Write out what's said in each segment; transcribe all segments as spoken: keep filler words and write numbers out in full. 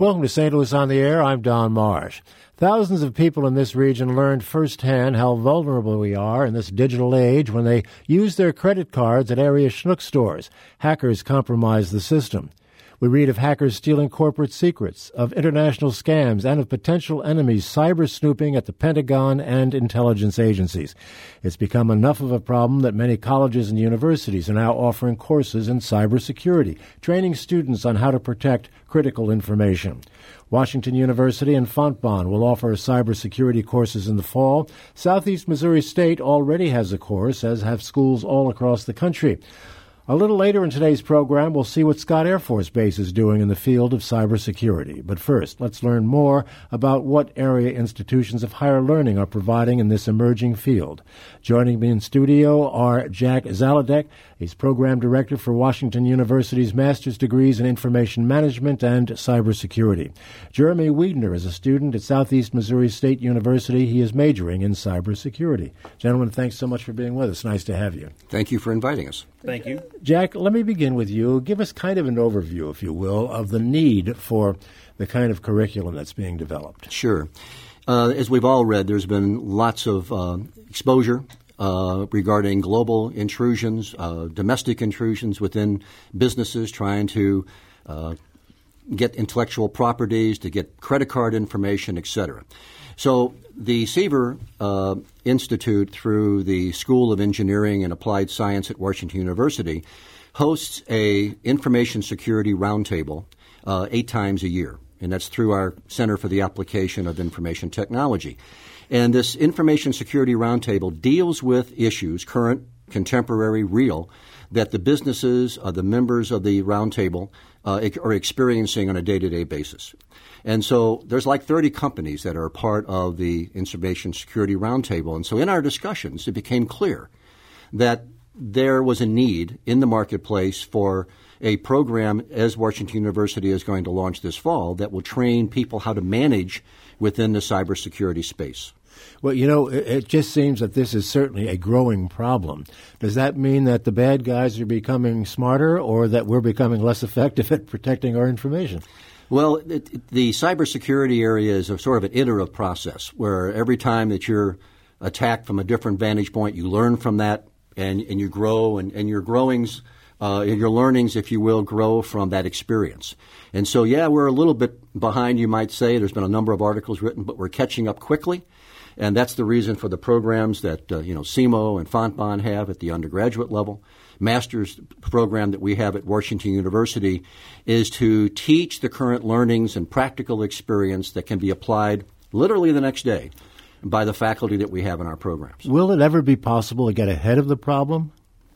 Welcome to Saint Louis on the Air. I'm Don Marsh. Thousands of people in this region learned firsthand how vulnerable we are in this digital age when they use their credit cards at area Schnuck stores. Hackers compromised the system. We read of hackers stealing corporate secrets, of international scams, and of potential enemies cyber snooping at the Pentagon and intelligence agencies. It's become enough of a problem that many colleges and universities are now offering courses in cybersecurity, training students on how to protect critical information. Washington University and Fontbonne will offer cybersecurity courses in the fall. Southeast Missouri State already has a course, as have schools all across the country. A little later in today's program, we'll see what Scott Air Force Base is doing in the field of cybersecurity. But first, let's learn more about what area institutions of higher learning are providing in this emerging field. Joining me in studio are Jack Zaladek. He's Program Director for Washington University's Master's Degrees in Information Management and Cybersecurity. Jeremy Wiedner is a student at Southeast Missouri State University. He is majoring in cybersecurity. Gentlemen, thanks so much for being with us. Nice to have you. Thank you for inviting us. Thank you. Jack, let me begin with you. Give us kind of an overview, if you will, of the need for the kind of curriculum that's being developed. Sure. Uh, as we've all read, there's been lots of uh, exposure uh, regarding global intrusions, uh, domestic intrusions within businesses trying to uh, get intellectual properties, to get credit card information, et cetera. So the Seaver uh, Institute, through the School of Engineering and Applied Science at Washington University, hosts a information security roundtable uh, eight times a year, and that's through our Center for the Application of Information Technology. And this information security roundtable deals with issues, current, contemporary, real, that the businesses, uh, the members of the roundtable uh, are experiencing on a day-to-day basis. And so there's like thirty companies that are part of the Information Security Roundtable. And so in our discussions, it became clear that there was a need in the marketplace for a program, as Washington University is going to launch this fall, that will train people how to manage within the cybersecurity space. Well, you know, it just seems that this is certainly a growing problem. Does that mean that the bad guys are becoming smarter, or that we're becoming less effective at protecting our information? Well, it, it, the cybersecurity area is a sort of an iterative process where every time that you're attacked from a different vantage point, you learn from that and, and you grow, and, and your growings, uh, your learnings, if you will, grow from that experience. And so, yeah, we're a little bit behind, you might say. There's been a number of articles written, but we're catching up quickly. And that's the reason for the programs that, uh, you know, C M O and Fontbonne have at the undergraduate level. Master's program that we have at Washington University is to teach the current learnings and practical experience that can be applied literally the next day by the faculty that we have in our programs. Will it ever be possible to get ahead of the problem?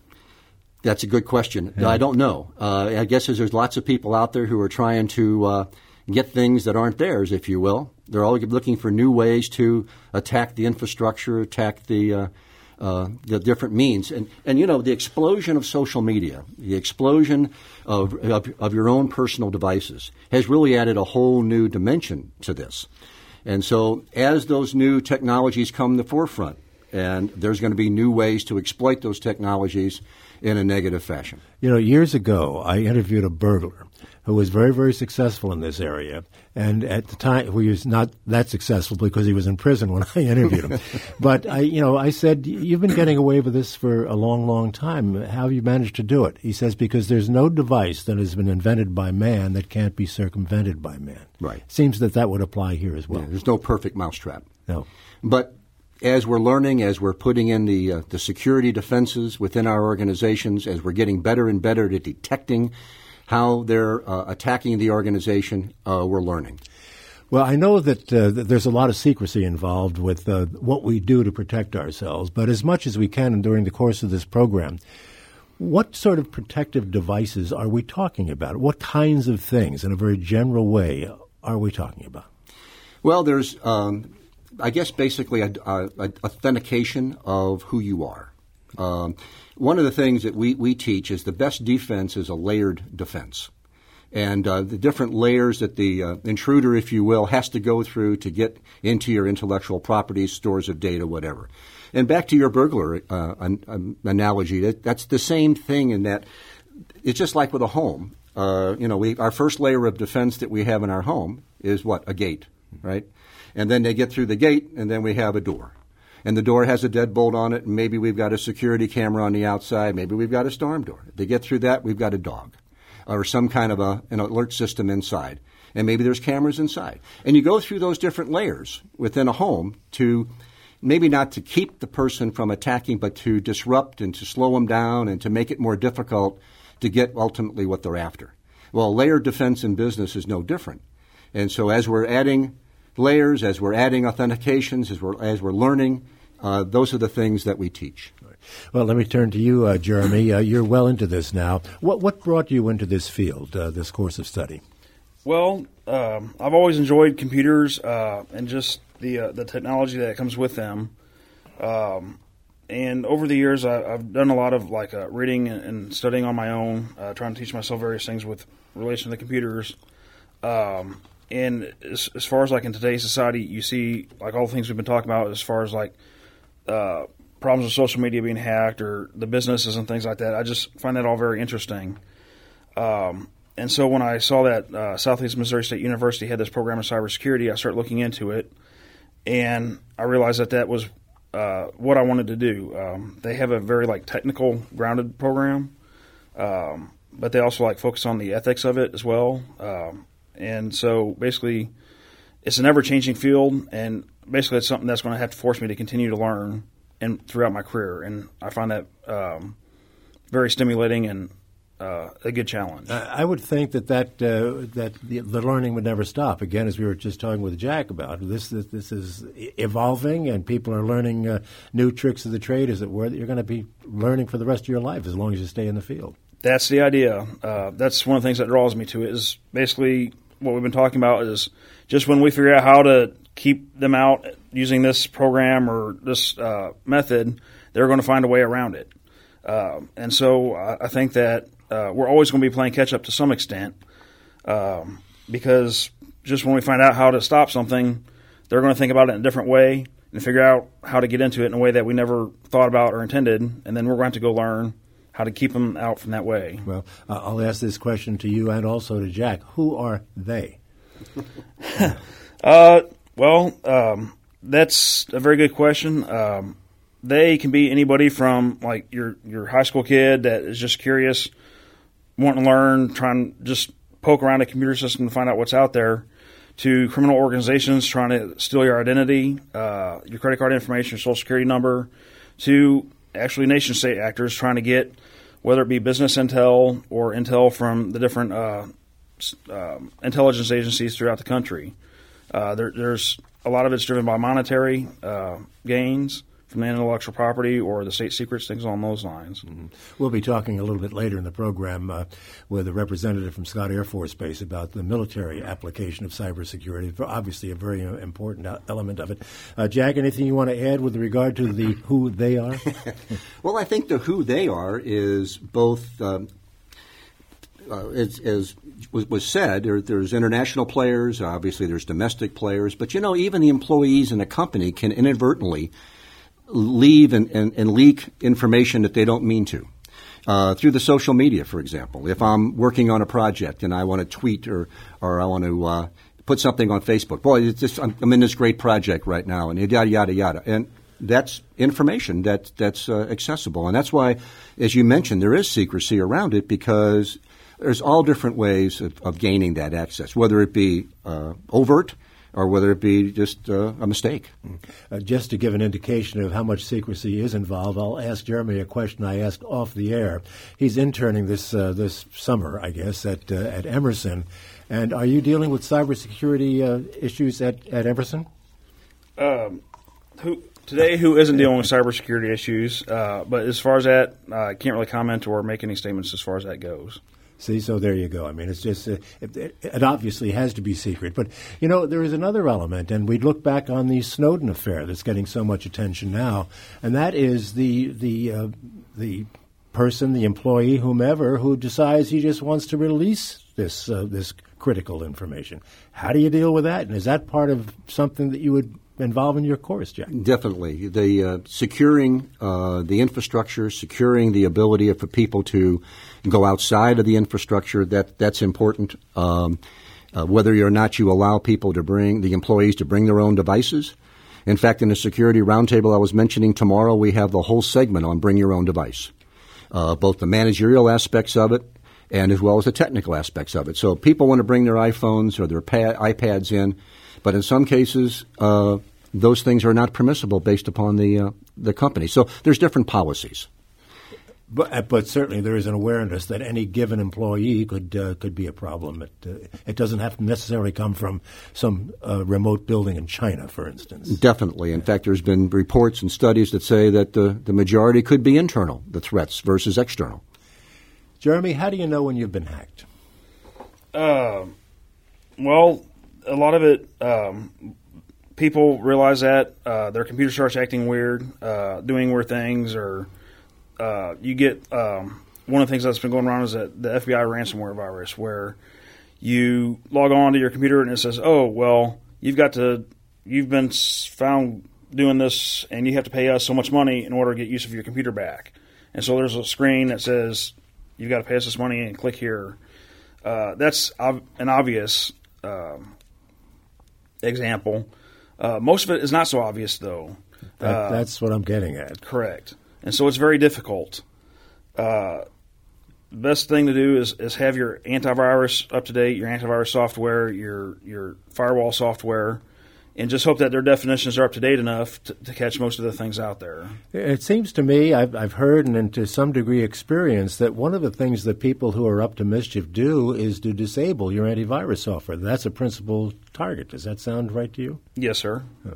That's a good question. Yeah. I don't know. Uh, I guess there's lots of people out there who are trying to uh, get things that aren't theirs, if you will. They're all looking for new ways to attack the infrastructure, attack the uh, uh, the different means. And, and, you know, the explosion of social media, the explosion of, of, of your own personal devices has really added a whole new dimension to this. And so as those new technologies come to the forefront, and there's going to be new ways to exploit those technologies in a negative fashion. You know, years ago, I interviewed a burglar who was very, very successful in this area. And at the time, he was not that successful because he was in prison when I interviewed him. But, I, you know, I said, you've been getting away with this for a long, long time. How have you managed to do it? He says, because there's no device that has been invented by man that can't be circumvented by man. Right. Seems that that would apply here as well. Yeah, there's no perfect mousetrap. No. But as we're learning, as we're putting in the uh, the security defenses within our organizations, as we're getting better and better at detecting how they're uh, attacking the organization, uh, we're learning. Well, I know that, uh, that there's a lot of secrecy involved with uh, what we do to protect ourselves, but as much as we can during the course of this program, what sort of protective devices are we talking about? What kinds of things, in a very general way, are we talking about? Well, there's, um, I guess, basically a, a, a authentication of who you are. Um, one of the things that we, we teach is the best defense is a layered defense. And uh, the different layers that the uh, intruder, if you will, has to go through to get into your intellectual properties, stores of data, whatever. And back to your burglar uh, an, an analogy, that, that's the same thing in that it's just like with a home. Uh, you know, we, our first layer of defense that we have in our home is what? A gate, right? And then they get through the gate, and then we have a door. And the door has a deadbolt on it, and maybe we've got a security camera on the outside. Maybe we've got a storm door. They get through that, we've got a dog or some kind of a, an alert system inside. And maybe there's cameras inside. And you go through those different layers within a home to maybe not to keep the person from attacking, but to disrupt and to slow them down and to make it more difficult to get ultimately what they're after. Well, layered defense in business is no different. And so as we're adding layers, as we're adding authentications, as we're, as we're learning, uh, those are the things that we teach. Well, let me turn to you, uh, Jeremy. Uh, you're well into this now. What, what brought you into this field, uh, this course of study? Well, um, I've always enjoyed computers uh, and just the uh, the technology that comes with them. Um, and over the years, I, I've done a lot of like uh, reading and, and studying on my own, uh, trying to teach myself various things with relation to computers. Um, and as, as far as like in today's society, you see like all the things we've been talking about as far as like uh, problems with social media being hacked or the businesses and things like that. I just find that all very interesting. Um, And so when I saw that uh, Southeast Missouri State University had this program in cybersecurity, I started looking into it, and I realized that that was uh, what I wanted to do. Um, they have a very like technical, grounded program, um, but they also like focus on the ethics of it as well. Um, and so basically, it's an ever-changing field, and basically it's something that's going to have to force me to continue to learn and throughout my career. And I find that um, very stimulating and Uh, a good challenge. I would think that that, uh, that the, the learning would never stop. Again, as we were just talking with Jack about, this this, this is evolving, and people are learning uh, new tricks of the trade, as it were, that you're going to be learning for the rest of your life as long as you stay in the field. That's the idea. Uh, that's one of the things that draws me to it, is basically what we've been talking about is just when we figure out how to keep them out using this program or this uh, method, they're going to find a way around it. Uh, and so I, I think that Uh, we're always going to be playing catch-up to some extent um, because just when we find out how to stop something, they're going to think about it in a different way and figure out how to get into it in a way that we never thought about or intended, and then we're going to have to go learn how to keep them out from that way. Well, uh, I'll ask this question to you and also to Jack. Who are they? uh, well, um, that's a very good question. Um, they can be anybody from like your, your high school kid that is just curious, wanting to learn, trying to just poke around a computer system to find out what's out there, to criminal organizations trying to steal your identity, uh, your credit card information, your social security number, to actually nation-state actors trying to get, whether it be business intel or intel from the different uh, um, intelligence agencies throughout the country. Uh, there, there's a lot of it's driven by monetary uh, gains from the intellectual property or the state secrets, things along those lines. Mm-hmm. We'll be talking a little bit later in the program uh, with a representative from Scott Air Force Base about the military application of cybersecurity, obviously a very important element of it. Uh, Jack, anything you want to add with regard to the who they are? Well, I think the who they are is both, um, uh, as, as was, was said, there, there's international players, obviously there's domestic players, but, you know, even the employees in a company can inadvertently leave and, and, and leak information that they don't mean to. Uh, through the social media, for example. If I'm working on a project and I want to tweet or, or I want to uh, put something on Facebook, boy, it's just, I'm, I'm in this great project right now, and yada, yada, yada. And that's information that, that's uh, accessible. And that's why, as you mentioned, there is secrecy around it, because there's all different ways of, of gaining that access, whether it be uh, overt or whether it be just uh, a mistake. Uh, just to give an indication of how much secrecy is involved, I'll ask Jeremy a question I asked off the air. He's interning this uh, this summer, I guess, at uh, at Emerson. And are you dealing with cybersecurity uh, issues at, at Emerson? Um, who today, who isn't dealing with cybersecurity issues? Uh, but as far as that, uh, I can't really comment or make any statements as far as that goes. See, so there you go. I mean, it's just, uh, it, it obviously has to be secret. But, you know, there is another element, and we look back on the Snowden affair that's getting so much attention now, and that is the the uh, the person, the employee, whomever, who decides he just wants to release this uh, this critical information. How do you deal with that? And is that part of something that you would involving your course, Jack. Definitely. The uh, securing uh, the infrastructure, securing the ability for people to go outside of the infrastructure, that that's important. Um, uh, whether or not you allow people to bring, the employees to bring their own devices. In fact, in the security roundtable I was mentioning tomorrow, we have the whole segment on bring your own device, uh, both the managerial aspects of it and as well as the technical aspects of it. So people want to bring their iPhones or their pa- iPads in, but in some cases, uh, those things are not permissible based upon the uh, the company. So there's different policies. But, but certainly there is an awareness that any given employee could uh, could be a problem. It, uh, it doesn't have to necessarily come from some uh, remote building in China, for instance. Definitely. In fact, there's been reports and studies that say that the, the majority could be internal, the threats, versus external. Jeremy, how do you know when you've been hacked? Uh, well, a lot of it, um, people realize that uh, their computer starts acting weird, uh, doing weird things, or uh, you get um, one of the things that's been going around is that the F B I ransomware virus, where you log on to your computer and it says, "Oh, well, you've got to, you've been found doing this, and you have to pay us so much money in order to get use of your computer back." And so there's a screen that says, "You've got to pay us this money and click here." Uh, that's ob- an obvious um, example. Uh, most of it is not so obvious, though. That, uh, that's what I'm getting at. Correct. And so it's very difficult. Uh, the best thing to do is, is have your antivirus up to date, your antivirus software, your your firewall software, and just hope that their definitions are up to date enough to, to catch most of the things out there. It seems to me, I've, I've heard and, and to some degree experienced, that one of the things that people who are up to mischief do is to disable your antivirus software. That's a principal target. Does that sound right to you? Yes, sir. Huh.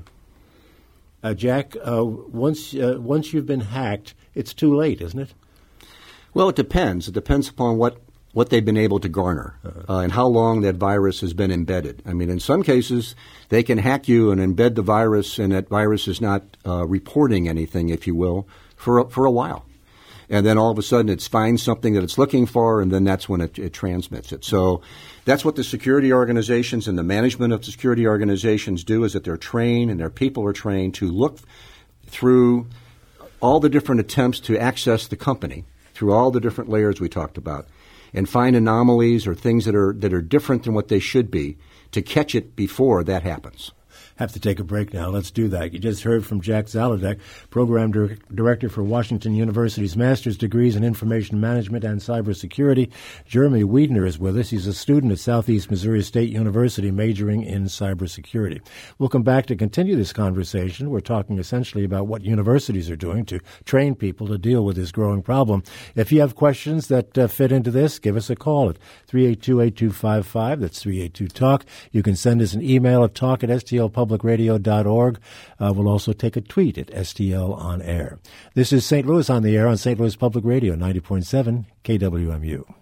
Uh, Jack, uh, once uh, once you've been hacked, it's too late, isn't it? Well, it depends. It depends upon what, what they've been able to garner uh, and how long that virus has been embedded. I mean, in some cases, they can hack you and embed the virus, and that virus is not uh, reporting anything, if you will, for a, for a while. And then all of a sudden it finds something that it's looking for, and then that's when it, it transmits it. So that's what the security organizations and the management of the security organizations do, is that they're trained and their people are trained to look through all the different attempts to access the company, through all the different layers we talked about, and find anomalies or things that are that are different than what they should be to catch it before that happens. Have to take a break now. Let's do that. You just heard from Jack Zaludek, Program Dir- Director for Washington University's Master's Degrees in Information Management and Cybersecurity. Jeremy Wiedner is with us. He's a student at Southeast Missouri State University majoring in cybersecurity. We'll come back to continue this conversation. We're talking essentially about what universities are doing to train people to deal with this growing problem. If you have questions that uh, fit into this, give us a call at three eight two, eight two five five. That's three eight two talk. You can send us an email at talk at s t l public radio dot org. Uh, we'll also take a tweet at S T L on air. This is Saint Louis on the air on Saint Louis Public Radio, ninety point seven K W M U.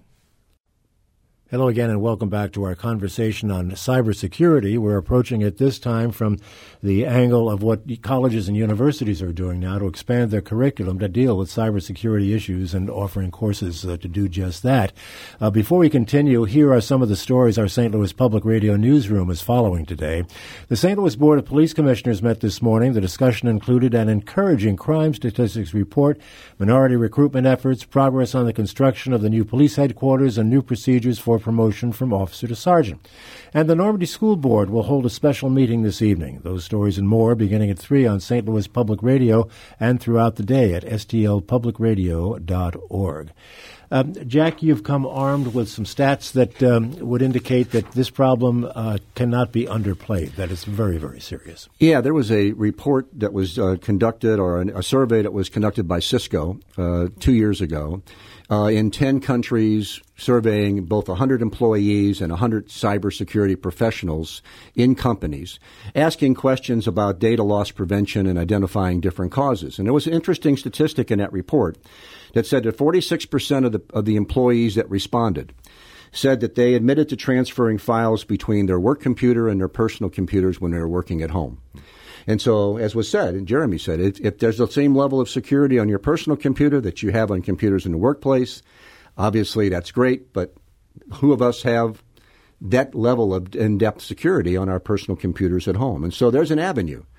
Hello again, and welcome back to our conversation on cybersecurity. We're approaching it this time from the angle of what colleges and universities are doing now to expand their curriculum to deal with cybersecurity issues and offering courses uh, to do just that. Uh, before we continue, here are some of the stories our Saint Louis Public Radio newsroom is following today. The Saint Louis Board of Police Commissioners met this morning. The discussion included an encouraging crime statistics report, minority recruitment efforts, progress on the construction of the new police headquarters, and new procedures for promotion from officer to sergeant. And the Normandy School Board will hold a special meeting this evening. Those stories and more beginning at three on Saint Louis Public Radio and throughout the day at S T L public radio dot org. Um, Jack, you've come armed with some stats that um, would indicate that this problem uh, cannot be underplayed, that it's very, very serious. Yeah, there was a report that was uh, conducted, or a survey that was conducted by Cisco uh, two years ago uh, in ten countries, surveying both one hundred employees and one hundred cybersecurity professionals in companies, asking questions about data loss prevention and identifying different causes. And there was an interesting statistic in that report that said that forty-six percent of the of the employees that responded said that they admitted to transferring files between their work computer and their personal computers when they were working at home. And so, as was said, and Jeremy said, if, if there's the same level of security on your personal computer that you have on computers in the workplace, obviously that's great, but who of us have that level of in-depth security on our personal computers at home? And so there's an avenue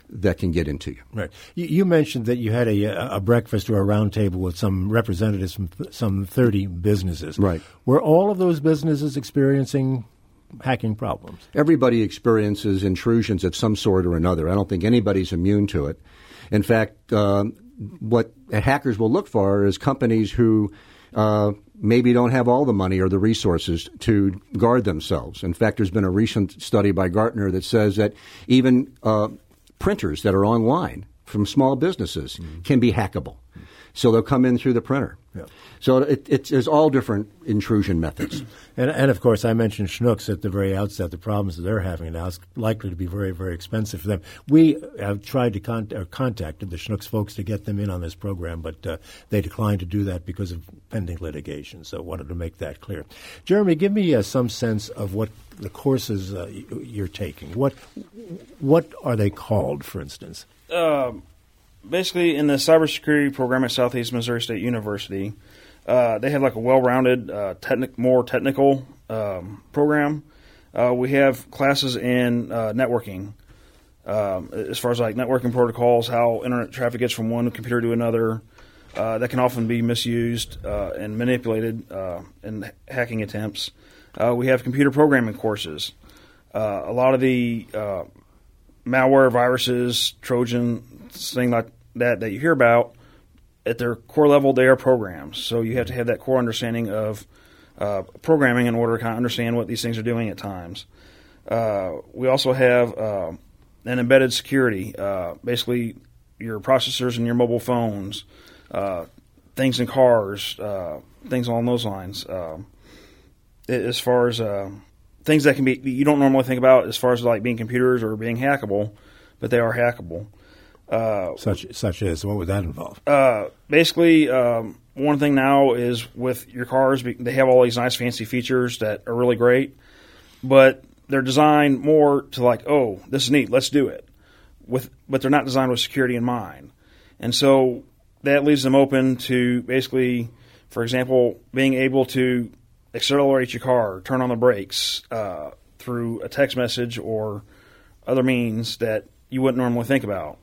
that can get into you. Right. You, you mentioned that you had a, a breakfast or a round table with some representatives from th- some thirty businesses. Right. Were all of those businesses experiencing hacking problems? Everybody experiences intrusions of some sort or another. I don't think anybody's immune to it. In fact, uh, what hackers will look for is companies who uh, maybe don't have all the money or the resources to guard themselves. In fact, there's been a recent study by Gartner that says that even uh, printers that are online from small businesses mm-hmm. can be hackable. So they'll come in through the printer. Yeah. So it, it's, it's all different intrusion methods. And, and, of course, I mentioned Schnucks at the very outset. The problems that they're having now is likely to be very, very expensive for them. We have tried to con- or contacted the Schnucks folks to get them in on this program, but uh, they declined to do that because of pending litigation. So I wanted to make that clear. Jeremy, give me uh, some sense of what the courses uh, you're taking. What, what are they called, for instance? Um. Basically, in the cybersecurity program at Southeast Missouri State University, uh, they have like a well-rounded, uh, technic- more technical um, program. Uh, we have classes in uh, networking, um, as far as like networking protocols, how internet traffic gets from one computer to another. Uh, that can often be misused uh, and manipulated uh, in hacking attempts. Uh, we have computer programming courses. Uh, a lot of the uh, malware, viruses, Trojan, thing like that that you hear about, at their core level, they are programs. So you have to have that core understanding of uh, programming in order to kind of understand what these things are doing at times. Uh, we also have uh, an embedded security, uh, basically your processors and your mobile phones, uh, things in cars, uh, things along those lines. Uh, as far as uh, things that can be you don't normally think about as far as like being computers or being hackable, but they are hackable. Uh, such such as, what would that involve? Uh, basically, um, one thing now is with your cars, they have all these nice fancy features that are really great, but they're designed more to like, oh, this is neat, let's do it. With, but they're not designed with security in mind. And so that leaves them open to basically, for example, being able to accelerate your car, turn on the brakes uh, through a text message or other means that you wouldn't normally think about.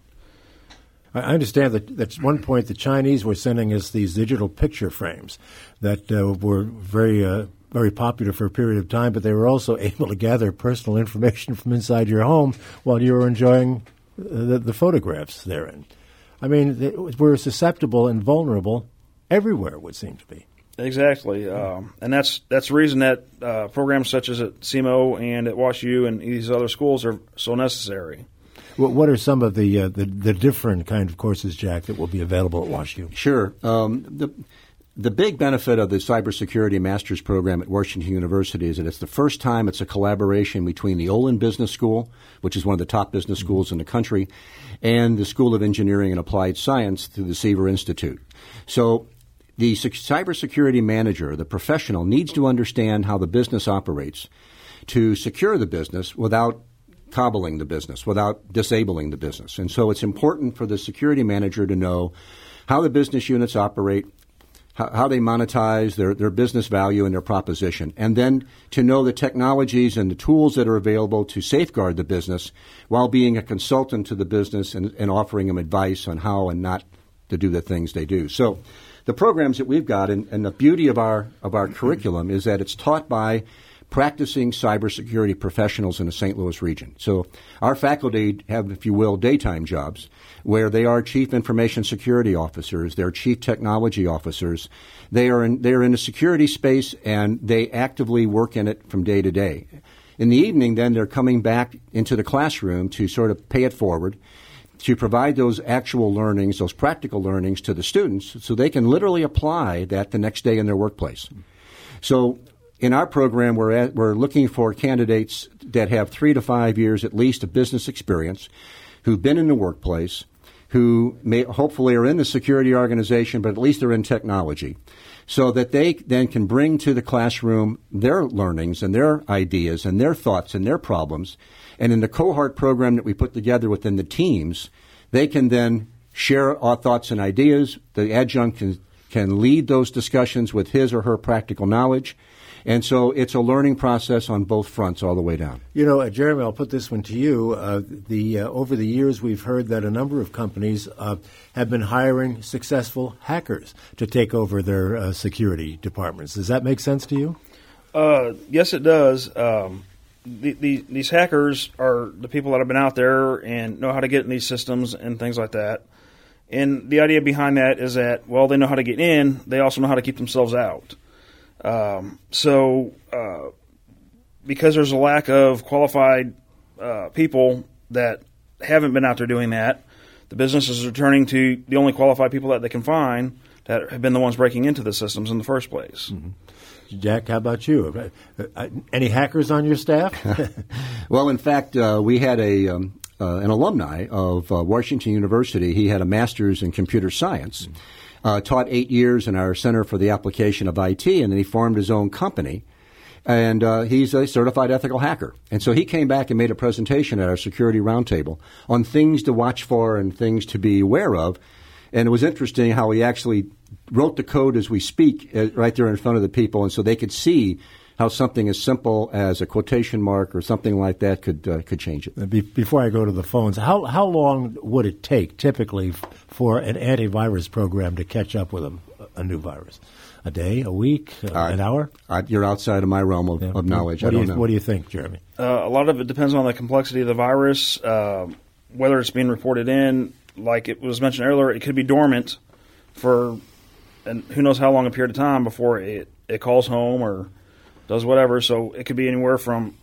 I understand that at one point the Chinese were sending us these digital picture frames that uh, were very uh, very popular for a period of time, but they were also able to gather personal information from inside your home while you were enjoying the, the photographs therein. I mean, they, we're susceptible and vulnerable everywhere, it would seem to be. Exactly, um, and that's that's the reason that uh, programs such as at C M O and at WashU and these other schools are so necessary. What are some of the, uh, the the different kind of courses, Jack, that will be available at WashU? Sure. Um, the the big benefit of the Cybersecurity Master's Program at Washington University is that it's the first time it's a collaboration between the Olin Business School, which is one of the top business schools in the country, and the School of Engineering and Applied Science through the Seaver Institute. So the cybersecurity manager, the professional, needs to understand how the business operates to secure the business without cobbling the business, without disabling the business. And so it's important for the security manager to know how the business units operate, how, how they monetize their, their business value and their proposition, and then to know the technologies and the tools that are available to safeguard the business while being a consultant to the business and, and offering them advice on how and not to do the things they do. So the programs that we've got, and, and the beauty of our of our curriculum is that it's taught by practicing cybersecurity professionals in the Saint Louis region. So our faculty have, if you will, daytime jobs where they are chief information security officers, they're chief technology officers. They are in, they're in the security space, and they actively work in it from day to day. In the evening, then, they're coming back into the classroom to sort of pay it forward, to provide those actual learnings, those practical learnings to the students so they can literally apply that the next day in their workplace. So in our program, we're, at, we're looking for candidates that have three to five years at least of business experience, who've been in the workplace, who may hopefully are in the security organization, but at least they're in technology, so that they then can bring to the classroom their learnings and their ideas and their thoughts and their problems. And in the cohort program that we put together within the teams, they can then share our thoughts and ideas. The adjunct can, can lead those discussions with his or her practical knowledge. And so it's a learning process on both fronts all the way down. You know, uh, Jeremy, I'll put this one to you. Uh, the uh, over the years, we've heard that a number of companies uh, have been hiring successful hackers to take over their uh, security departments. Does that make sense to you? Uh, yes, it does. Um, the, the, these hackers are the people that have been out there and know how to get in these systems and things like that. And the idea behind that is that, well, they know how to get in. They also know how to keep themselves out. Um, so, uh, because there's a lack of qualified uh, people that haven't been out there doing that, the businesses are turning to the only qualified people that they can find that have been the ones breaking into the systems in the first place. Mm-hmm. Jack, how about you? Uh, any hackers on your staff? Well, in fact, uh, we had a um, uh, an alumni of uh, Washington University. He had a master's in computer science. Mm-hmm. Uh, taught eight years in our Center for the Application of I T, and then he formed his own company. And uh, he's a certified ethical hacker. And so he came back and made a presentation at our security roundtable on things to watch for and things to be aware of. And it was interesting how he actually wrote the code as we speak uh, right there in front of the people, and so they could see how something as simple as a quotation mark or something like that could uh, could change it. Be- before I go to the phones, how how long would it take typically f- for an antivirus program to catch up with a, a new virus? A day, a week, uh, uh, an hour? Uh, you're outside of my realm of, yeah. of knowledge. What I do don't you, know. What do you think, Jeremy? Uh, a lot of it depends on the complexity of the virus, uh, whether it's being reported in. Like it was mentioned earlier, it could be dormant for, and who knows how long a period of time before it, it calls home or does whatever. So it could be anywhere from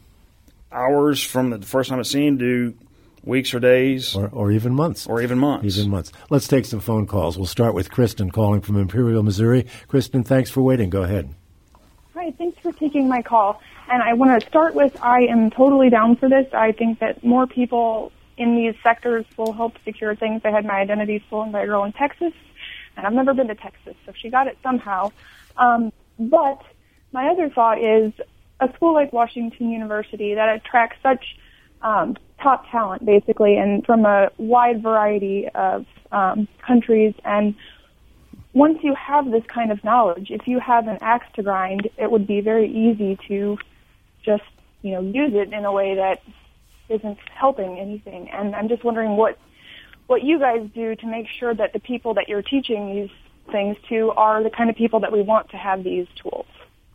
hours from the first time it's seen to weeks or days. Or, or even months. Or even months. Even months. Let's take some phone calls. We'll start with Kristen calling from Imperial, Missouri. Kristen, thanks for waiting. Go ahead. Hi, thanks for taking my call. And I want to start with I am totally down for this. I think that more people in these sectors will help secure things. I had my identity stolen by a girl in Texas, and I've never been to Texas, so she got it somehow. Um, but my other thought is a school like Washington University that attracts such um, top talent, basically, and from a wide variety of um, countries. And once you have this kind of knowledge, if you have an axe to grind, it would be very easy to just, you know, use it in a way that isn't helping anything. And I'm just wondering what what you guys do to make sure that the people that you're teaching these things to are the kind of people that we want to have these tools.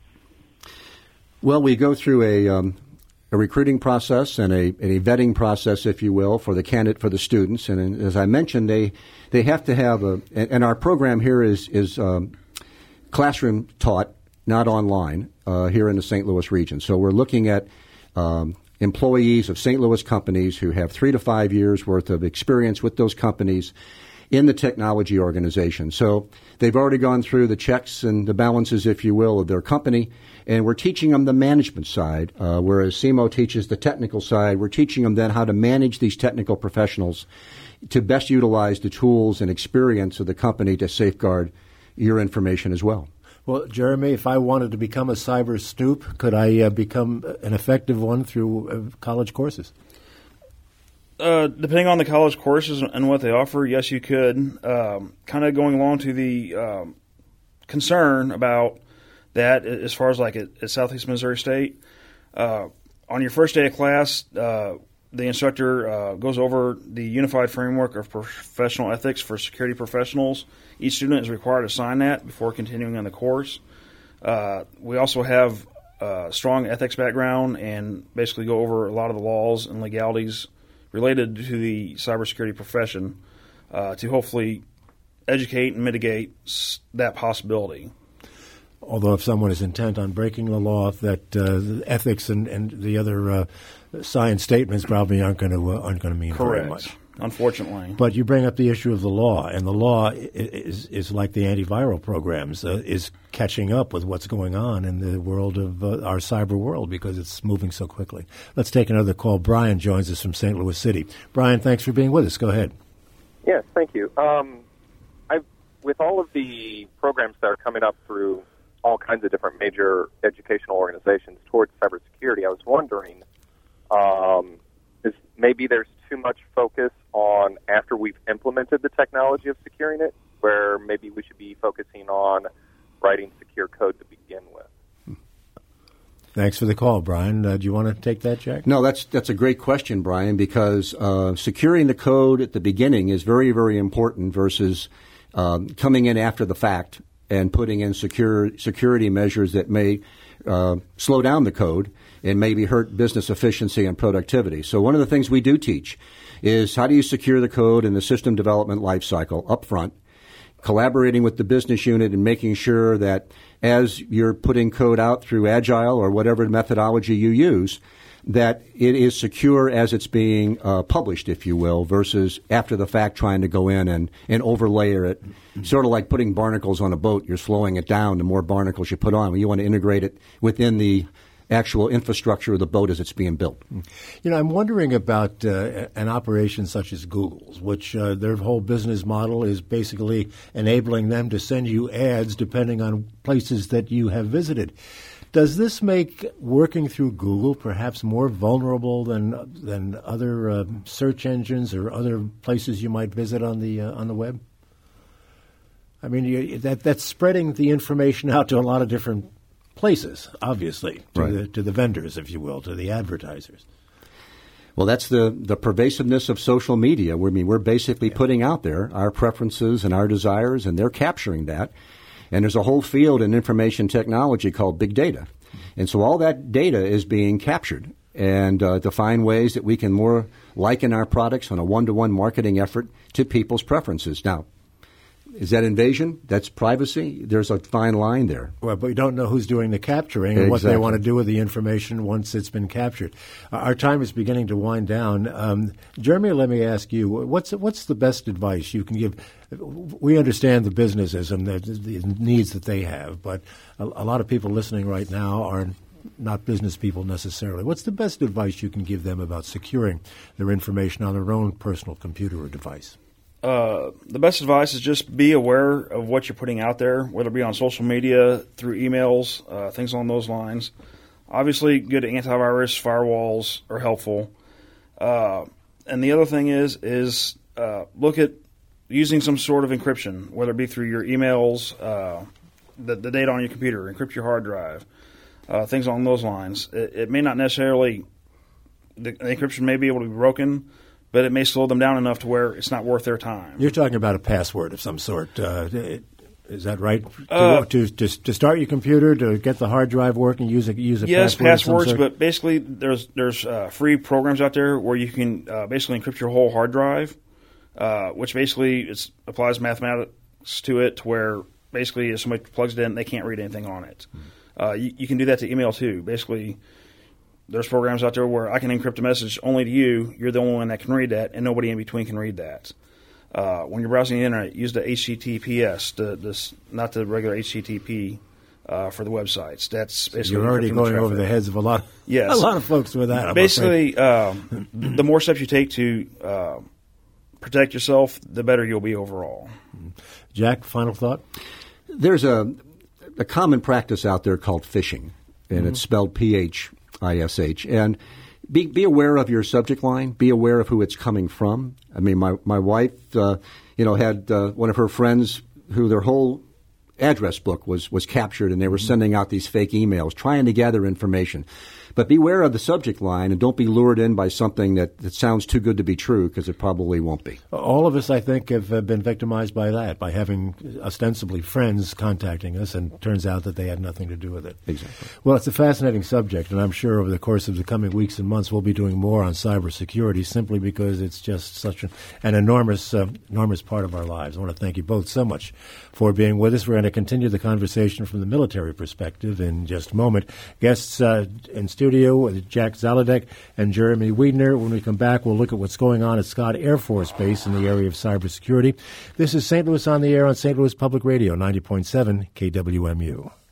Well, we go through a um, a recruiting process and a, a vetting process, if you will, for the candidate, for the students. And as I mentioned, they they have to have a, and our program here is is um, classroom taught, not online, uh, here in the Saint Louis region. So we're looking at um, employees of Saint Louis companies who have three to five years worth of experience with those companies in the technology organization. So they've already gone through the checks and the balances, if you will, of their company, and we're teaching them the management side, uh, whereas S E M O teaches the technical side. We're teaching them then how to manage these technical professionals to best utilize the tools and experience of the company to safeguard your information as well. Well, Jeremy, if I wanted to become a cyber snoop, could I uh, become an effective one through uh, college courses? Uh, depending on the college courses and what they offer, yes, you could. Um, kind of going along to the um, concern about that as far as like at, at Southeast Missouri State, uh, on your first day of class, uh, the instructor uh, goes over the Unified Framework of Professional Ethics for Security Professionals. Each student is required to sign that before continuing on the course. Uh, we also have a strong ethics background and basically go over a lot of the laws and legalities related to the cybersecurity profession uh, to hopefully educate and mitigate that possibility. Although if someone is intent on breaking the law, that uh, the ethics and, and the other uh, science statements probably aren't going to uh, aren't going to mean Correct. very much. Unfortunately. But you bring up the issue of the law, and the law is is like the antiviral programs, uh, is catching up with what's going on in the world of uh, our cyber world because it's moving so quickly. Let's take another call. Brian joins us from Saint Louis City. Brian, thanks for being with us. Go ahead. Yes, thank you. Um, I've, with all of the programs that are coming up through all kinds of different major educational organizations towards cybersecurity, I was wondering um, is maybe there's too much focus on after we've implemented the technology of securing it, where maybe we should be focusing on writing secure code to begin with. Thanks for the call, Brian. Uh, do you want to take that, Jack? No, that's that's a great question, Brian, because uh, securing the code at the beginning is very, very important versus um, coming in after the fact and putting in secure security measures that may uh, slow down the code and maybe hurt business efficiency and productivity. So one of the things we do teach is how do you secure the code in the system development lifecycle up front, collaborating with the business unit and making sure that as you're putting code out through Agile or whatever methodology you use, that it is secure as it's being uh, published, if you will, versus after the fact trying to go in and, and overlayer it. Mm-hmm. Sort of like putting barnacles on a boat. You're slowing it down the more barnacles you put on. You want to integrate it within the actual infrastructure of the boat as it's being built. You know, I'm wondering about uh, an operation such as Google's, which uh, their whole business model is basically enabling them to send you ads depending on places that you have visited. Does this make working through Google perhaps more vulnerable than than other uh, search engines or other places you might visit on the uh, on the web? I mean, you, that that's spreading the information out to a lot of different places, obviously, to, right. the, to the vendors, if you will, to the advertisers. Well, that's the, the pervasiveness of social media. I mean, we're basically yeah. putting out there our preferences and our desires, and they're capturing that. And there's a whole field in information technology called big data. And so all that data is being captured and uh, to find ways that we can more liken our products on a one-to-one marketing effort to people's preferences. Now, is that invasion? That's privacy? There's a fine line there. Well, but we don't know who's doing the capturing and exactly. what they want to do with the information once it's been captured. Uh, our time is beginning to wind down. Um, Jeremy, let me ask you, what's what's the best advice you can give? We understand the businesses and the, the needs that they have, but a, a lot of people listening right now are not business people necessarily. What's the best advice you can give them about securing their information on their own personal computer or device? Uh, the best advice is just be aware of what you're putting out there, whether it be on social media, through emails, uh, things along those lines. Obviously, good antivirus firewalls are helpful. Uh, and the other thing is, is uh, look at using some sort of encryption, whether it be through your emails, uh, the, the data on your computer, encrypt your hard drive, uh, things along those lines. It, it may not necessarily, the, the encryption may be able to be broken, but it may slow them down enough to where it's not worth their time. You're talking about a password of some sort. Uh, is that right? Uh, to, to, to start your computer, to get the hard drive working, use a, use a yes, password? Yes, passwords, of some sort? But basically there's there's uh, free programs out there where you can uh, basically encrypt your whole hard drive, uh, which basically it's, applies mathematics to it to where basically if somebody plugs it in, they can't read anything on it. Mm-hmm. Uh, you, you can do that to email too. Basically, there's programs out there where I can encrypt a message only to you. You're the only one that can read that, and nobody in between can read that. Uh, when you're browsing the internet, use the H T T P S, the, this, not the regular H T T P uh, for the websites. That's basically so you're already going the over the heads of a lot, yes. a lot of folks with that. I'm basically, um, the more steps you take to uh, protect yourself, the better you'll be overall. Jack, final thought? There's a, a common practice out there called phishing, and mm-hmm. it's spelled P H I S H. And be be aware of your subject line. Be aware of who it's coming from. I mean, my, my wife, uh, you know, had uh, one of her friends who their whole address book was, was captured, and they were sending out these fake emails, trying to gather information. But beware of the subject line, and don't be lured in by something that, that sounds too good to be true, because it probably won't be. All of us, I think, have uh, been victimized by that, by having ostensibly friends contacting us, and it turns out that they had nothing to do with it. Exactly. Well, it's a fascinating subject, and I'm sure over the course of the coming weeks and months we'll be doing more on cybersecurity, simply because it's just such an, an enormous, uh, enormous part of our lives. I want to thank you both so much for being with us. We're going to continue the conversation from the military perspective in just a moment. Guests uh, in studio with Jack Zaludek and Jeremy Wiedner. When we come back, we'll look at what's going on at Scott Air Force Base in the area of cybersecurity. This is Saint Louis on the Air on Saint Louis Public Radio, ninety point seven K W M U.